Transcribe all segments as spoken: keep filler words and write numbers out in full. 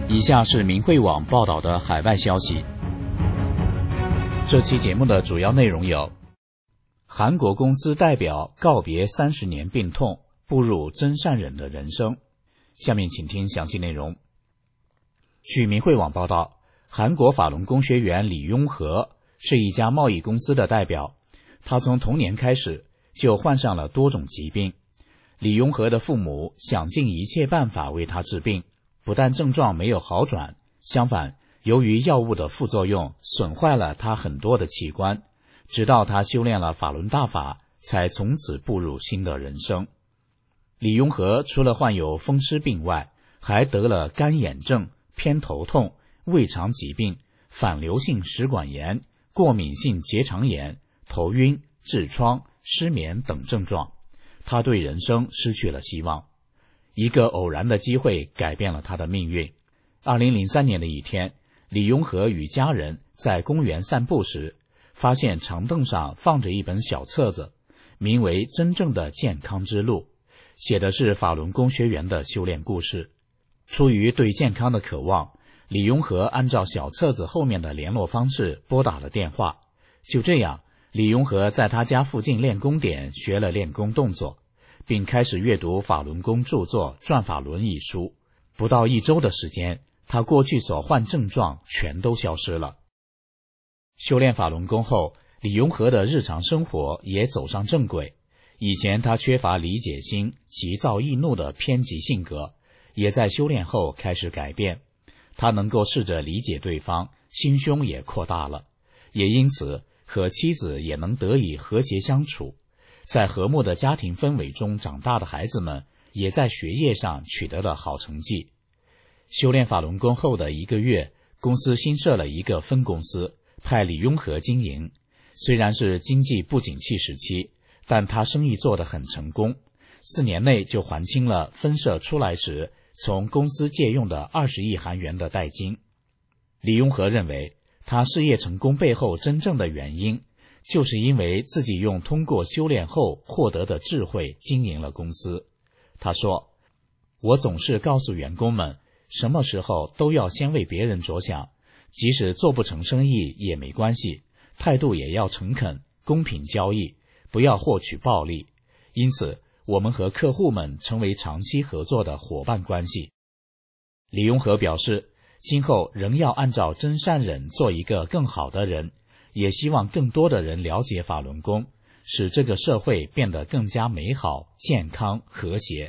以下是明慧网报道的海外消息。这期节目的主要内容有：韩国公司代表告别三十年病痛，步入真善忍的人生。下面请听详细内容。据明慧网报道，韩国法轮功学员李雍和是一家贸易公司的代表，他从童年开始就患上了多种疾病。李雍和的父母想尽一切办法为他治病，不但症状没有好转，相反，由于药物的副作用损坏了他很多的器官，直到他修炼了法轮大法，才从此步入新的人生。李雍和除了患有风湿病外，还得了干眼症、偏头痛、胃肠疾病、反流性食管炎、过敏性结肠炎、头晕、痔疮、失眠等症状。他对人生失去了希望。一个偶然的机会改变了他的命运。二零零三年的一天，李雍和与家人在公园散步时，发现长凳上放着一本小册子，名为《真正的健康之路》，写的是法轮功学员的修炼故事。出于对健康的渴望，李雍和按照小册子后面的联络方式拨打了电话。就这样，李雍和在他家附近练功点学了练功动作，并开始阅读法轮功著作《转法轮》一书。不到一周的时间，他过去所患症状全都消失了。修炼法轮功后，李雍和的日常生活也走上正轨。以前他缺乏理解心、急躁易怒的偏激性格，也在修炼后开始改变。他能够试着理解对方，心胸也扩大了，也因此和妻子也能得以和谐相处。在和睦的家庭氛围中长大的孩子们，也在学业上取得了好成绩。修炼法轮功后的一个月，公司新设了一个分公司，派李雍和经营。虽然是经济不景气时期，但他生意做得很成功，四年内就还清了分社出来时从公司借用的二十亿韩元的贷金。李雍和认为，他事业成功背后真正的原因，就是因为自己用通过修炼后获得的智慧经营了公司。他说，我总是告诉员工们，什么时候都要先为别人着想，即使做不成生意也没关系，态度也要诚恳，公平交易，不要获取暴利。因此，我们和客户们成为长期合作的伙伴关系。李雍和表示，今后仍要按照真善忍做一个更好的人，也希望更多的人了解法轮功，使这个社会变得更加美好、健康、和谐。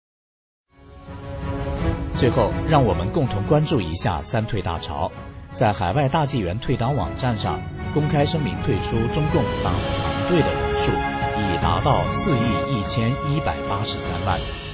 最后，让我们共同关注一下三退大潮。在海外大纪元退党网站上，公开声明退出中共党团队的人数已达到四亿一千一百八十三万。